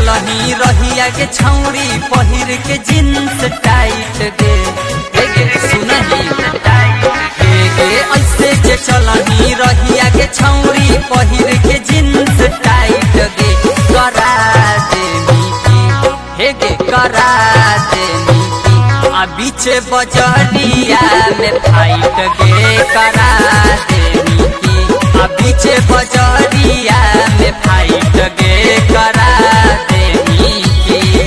चलही रहिया के छौरी पहिर के जींस टाइट गे सुनही गे ऐसे जे चलही रहिया के छौरी पहिर के जींस टाइट गे करा देनी की हे गे करा देनी की आ बीचे बजरिया में फाइट गे करा देनी की आ बीचे बजरिया में फाइट गे करा देनी की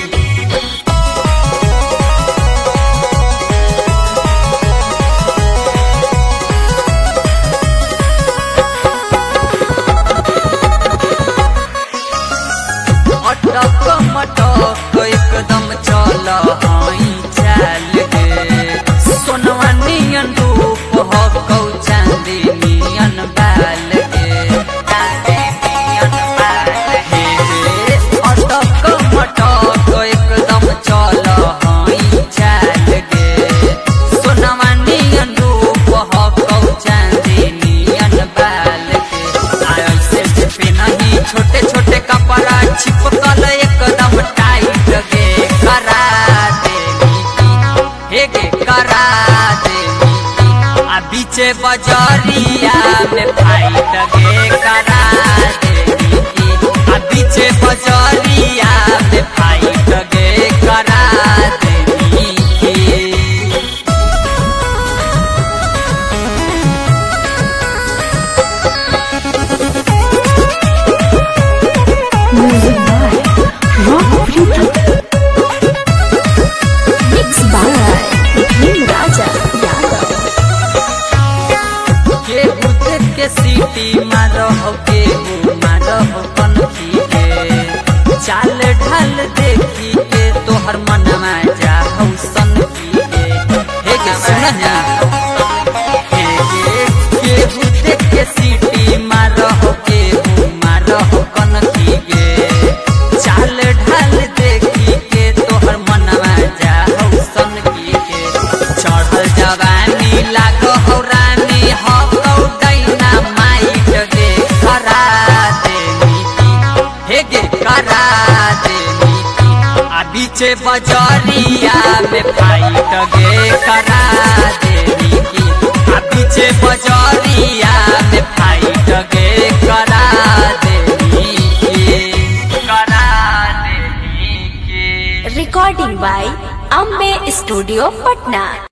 अटक मटक एकदम चल हई चाल गे सोनवा नियन रूप हकौ चांदी नियन बाल गे अटक मटक एकदम चल हई चाल गे सोनवा नियन रूप हकौ चांदी नियन बाल गे ऐसे पेनही छोटे छोटे कपड़ा चिपकल एकदम टाइट गे करा देनी की हे गे करा देनी की आ बीचे बजरिया में फाइट गे करा देनी की आ बीचे बजरिया में फाइट गे करा देनी की Music by Rock Freedom. Mixed by Bhim Raja Yadav. के बुद्ध के सीटी मारह के मारह कनखी के चाल ढाल देखी के तोहर मनवा जाहौ सन की के हे गे सुनना हे गे के बुद्ध के सीटी मारह के मारह कनखी के चाल ढाल देखी के तोहर मनवा जाहौ सन की के चढ़ल जवानी लागौ रानी हकौ दैना माइट गे करा देनी की हे गे करा देनी की आ बीचे बजरिया में फाइट गे करा देनी की आ बीचे बजरिया में फाइट गे करा देनी की करा देनी की Recording by Ambe Studio, Patna.